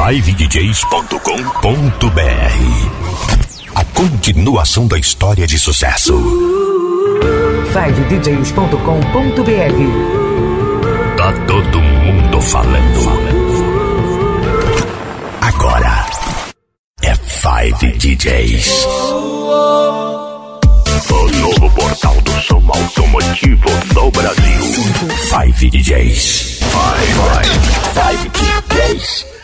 5DJs.com.br. A continuação da história de sucesso. 5DJs.com.br. Tá todo mundo falando. Agora é 5DJs. O novo portal do som automotivo do Brasil. 5DJs. 5DJs.